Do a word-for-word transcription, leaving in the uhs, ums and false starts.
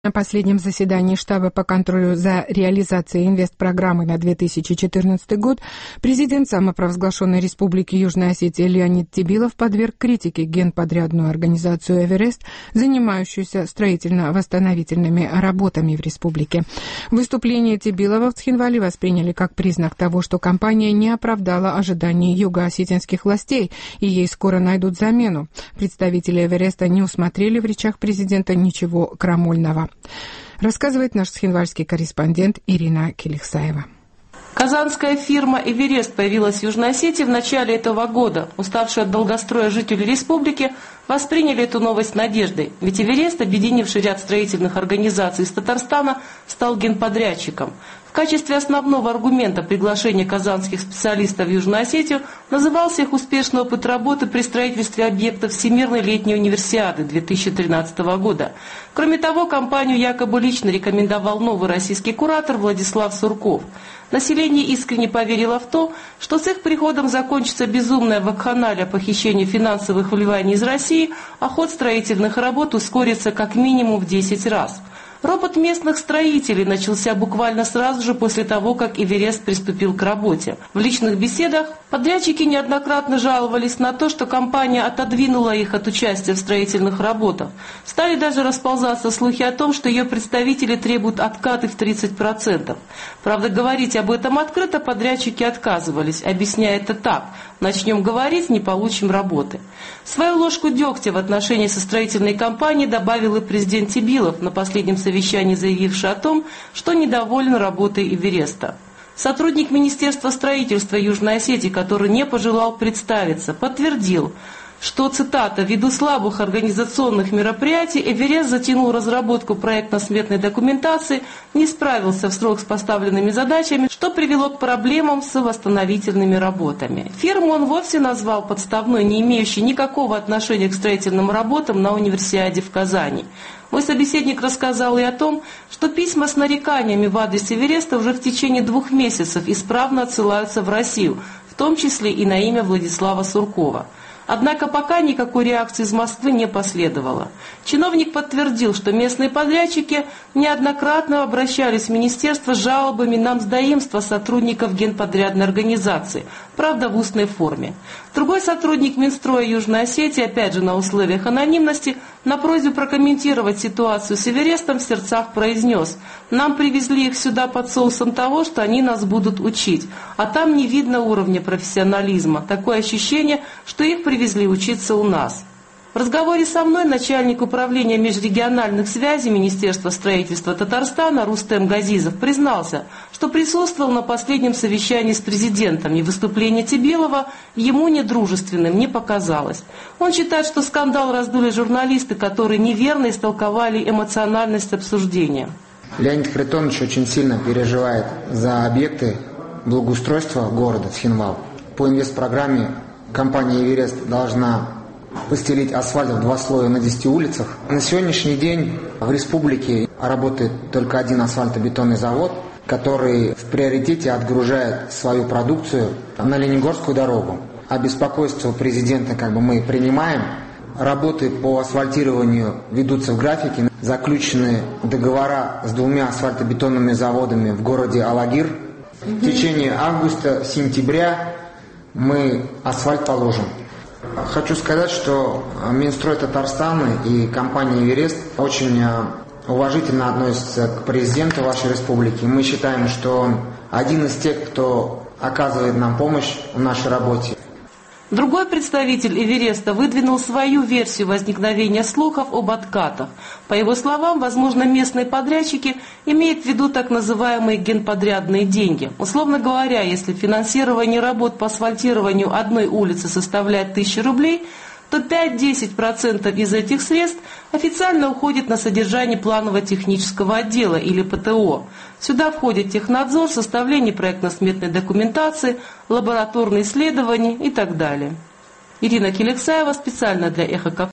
На последнем заседании штаба по контролю за реализацией инвестпрограммы на две тысячи четырнадцатый год президент самопровозглашенной Республики Южная Осетия Леонид Тебилов подверг критике генподрядную организацию «Эверест», занимающуюся строительно-восстановительными работами в республике. Выступление Тебилова в Цхинвале восприняли как признак того, что компания не оправдала ожиданий юго-осетинских властей, и ей скоро найдут замену. Представители «Эвереста» не усмотрели в речах президента ничего крамольного. Рассказывает наш цхинвальский корреспондент Ирина Келихсаева. Казанская фирма «Эверест» появилась в Южной Осетии в начале этого года. Уставшие от долгостроя жители республики восприняли эту новость надеждой. Ведь «Эверест», объединивший ряд строительных организаций из Татарстана, стал генподрядчиком. В качестве основного аргумента приглашения казанских специалистов в Южную Осетию назывался их успешный опыт работы при строительстве объектов Всемирной летней универсиады две тысячи тринадцатого года. Кроме того, компанию якобы лично рекомендовал новый российский куратор Владислав Сурков. Население искренне поверило в то, что с их приходом закончится безумная вакханалия похищения финансовых вливаний из России, а ход строительных работ ускорится как минимум в десять раз. Ропот местных строителей начался буквально сразу же после того, как «Эверест» приступил к работе. В личных беседах подрядчики неоднократно жаловались на то, что компания отодвинула их от участия в строительных работах. Стали даже расползаться слухи о том, что ее представители требуют откаты в тридцать процентов. Правда, говорить об этом открыто подрядчики отказывались, объясняя это так: начнем говорить, не получим работы. Свою ложку дегтя в отношении со строительной компанией добавил и президент Тебилов, на последнем совещании заявивший о том, что недоволен работой «Эвереста». Сотрудник Министерства строительства Южной Осетии, который не пожелал представиться, подтвердил, что, цитата, «ввиду слабых организационных мероприятий «Эверест» затянул разработку проектно-сметной документации, не справился в срок с поставленными задачами, что привело к проблемам с восстановительными работами». Фирму он вовсе назвал подставной, не имеющей никакого отношения к строительным работам на универсиаде в Казани. Мой собеседник рассказал и о том, что письма с нареканиями в адрес «Эвереста» уже в течение двух месяцев исправно отсылаются в Россию, в том числе и на имя Владислава Суркова. Однако пока никакой реакции из Москвы не последовало. Чиновник подтвердил, что местные подрядчики неоднократно обращались в министерство с жалобами на мздоимство сотрудников генподрядной организации, правда в устной форме. Другой сотрудник Минстроя Южной Осетии, опять же на условиях анонимности, на просьбу прокомментировать ситуацию с «Эверестом» в сердцах произнес: «Нам привезли их сюда под соусом того, что они нас будут учить, а там не видно уровня профессионализма, такое ощущение, что их привезли учиться у нас». В разговоре со мной начальник управления межрегиональных связей Министерства строительства Татарстана Рустем Газизов признался, что присутствовал на последнем совещании с президентом, и выступление Тебилова ему недружественным не показалось. Он считает, что скандал раздули журналисты, которые неверно истолковали эмоциональность обсуждения. Леонид Харитонович очень сильно переживает за объекты благоустройства города Цхинвал. По инвестпрограмме компания «Эверест» должна постелить асфальт в два слоя на десяти улицах. На сегодняшний день в республике работает только один асфальтобетонный завод, который в приоритете отгружает свою продукцию на Лениногорскую дорогу. А беспокойство президента как бы мы принимаем. Работы по асфальтированию ведутся в графике. Заключены договора с двумя асфальтобетонными заводами в городе Алагир. В течение августа-сентября мы асфальт положим. Хочу сказать, что Минстрой Татарстана и компания «Эверест» очень уважительно относятся к президенту вашей республики. Мы считаем, что он один из тех, кто оказывает нам помощь в нашей работе. Другой представитель «Эвереста» выдвинул свою версию возникновения слухов об откатах. По его словам, возможно, местные подрядчики имеют в виду так называемые генподрядные деньги. Условно говоря, если финансирование работ по асфальтированию одной улицы составляет тысячу рублей, то пять-десять процентов из этих средств официально уходит на содержание планово-технического отдела или ПТО. Сюда входит технадзор, составление проектно-сметной документации, лабораторные исследования и так далее. Ирина Келихсаева специально для Эхо.